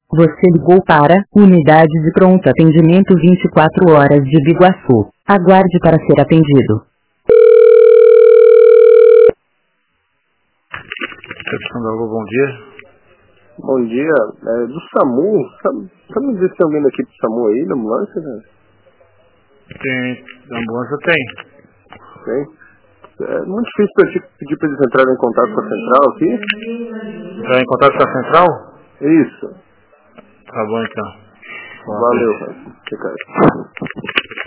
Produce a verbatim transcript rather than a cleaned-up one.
Você ligou para Unidade de Pronto Atendimento vinte e quatro horas de Biguaçu. Aguarde para ser atendido. Bom dia. Bom dia. É do SAMU. Sabe, sabe me dizer se tem alguém daqui do SAMU aí, na ambulância, né? Tem. Na ambulância tem. Tem. É muito difícil pra te pedir pra eles entrarem em contato com a central aqui. Entrar em contato com a central? Isso. Tá bom então. Valeu, cara. Que cara.